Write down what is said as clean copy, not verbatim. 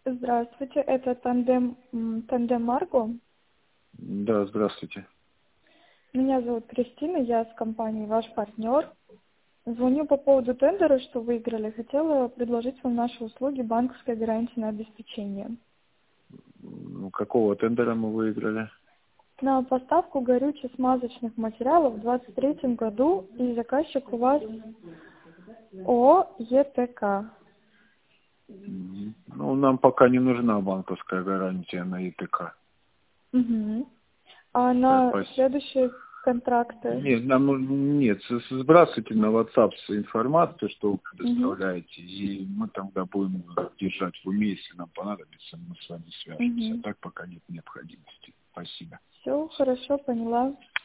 Здравствуйте, это Тандем Марго. Да, здравствуйте. Меня зовут Кристина, я с компанией «Ваш партнер». Звоню по поводу тендера, что выиграли. Хотела предложить вам наши услуги банковской гарантии на обеспечение. Какого тендера мы выиграли? На поставку горюче-смазочных материалов в 2023 году, и заказчик у вас ООО «ЕТК». Нам пока не нужна банковская гарантия на ИТК. Угу. А Да, на спасибо. следующие контракты? Нет, нет, сбрасывайте на WhatsApp информацию, что вы Угу. предоставляете, и мы тогда будем держать в уме, если нам понадобится, мы с вами свяжемся. А Угу. так пока нет необходимости. Спасибо. Все, хорошо, поняла.